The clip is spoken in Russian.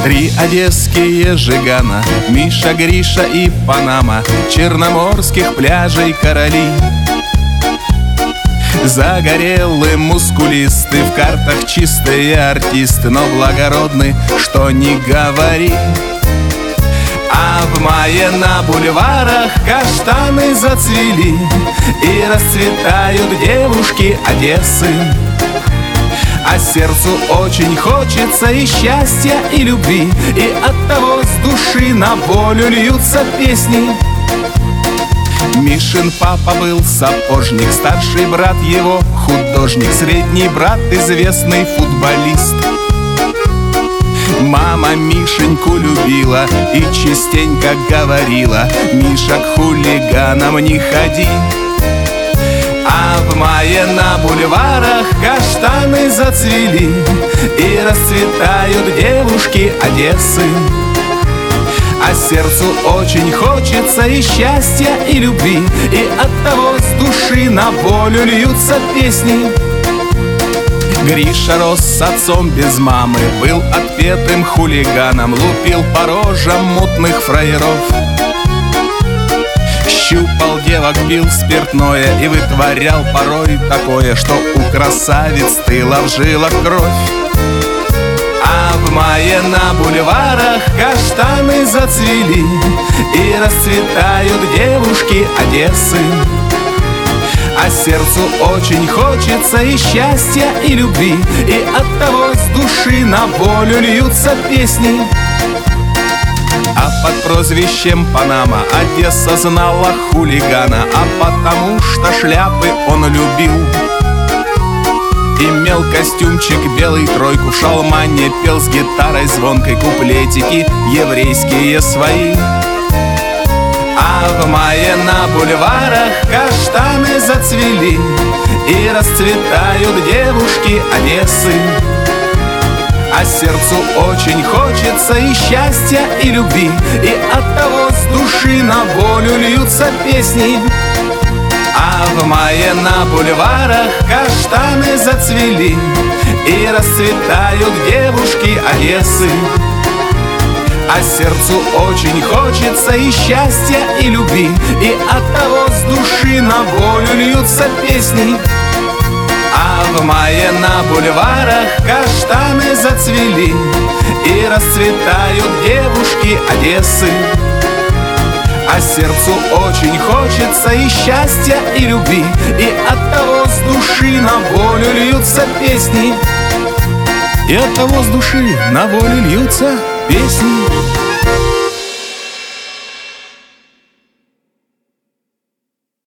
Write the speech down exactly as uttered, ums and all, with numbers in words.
Три одесские жигана, Миша, Гриша и Панама, черноморских пляжей короли. Загорелые мускулисты, в картах чистые артисты, но благородны, что ни говори. А в мае на бульварах каштаны зацвели, и расцветают девушки Одессы. А сердцу очень хочется и счастья, и любви, и оттого с души на волю льются песни. Мишин папа был сапожник, старший брат его художник, средний брат известный футболист. Мама Мишеньку любила и частенько говорила: Миша, к хулиганам не ходи. А в мае на бульварах каштаны зацвели, и расцветают девушки Одессы. А сердцу очень хочется и счастья, и любви, и оттого с души на волю льются песни. Гриша рос с отцом без мамы, был отпетым хулиганом, лупил по рожам мутных фраеров. Щупал девок, пил спиртное и вытворял порой такое, что у красавиц стыла в жилах кровь. А в мае на бульварах каштаны зацвели, и расцветают девушки Одессы. А сердцу очень хочется и счастья, и любви, и оттого с души на волю льются песни. А под прозвищем Панама Одесса знала хулигана, а потому что шляпы он любил. Имел костюмчик белый, тройку, в шалмане пел с гитарой звонкой куплетики еврейские свои. А в мае на бульварах каштаны зацвели, и расцветают девушки Одессы. А сердцу очень хочется и счастья, и любви, и оттого с души на волю льются песни. А в мае на бульварах каштаны зацвели, и расцветают девушки Одессы. А сердцу очень хочется и счастья, и любви, и оттого с души на волю льются песни. А в мае на бульварах каштаны зацвели, и расцветают девушки Одессы. А сердцу очень хочется и счастья, и любви, и оттого с души на волю льются песни. И оттого с души на волю льются песни.